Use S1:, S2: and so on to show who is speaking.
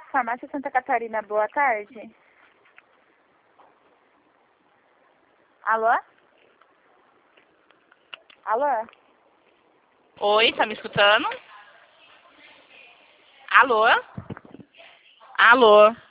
S1: Farmácia Santa Catarina, boa tarde. Alô? Alô?
S2: Oi, tá me escutando? Alô? Alô?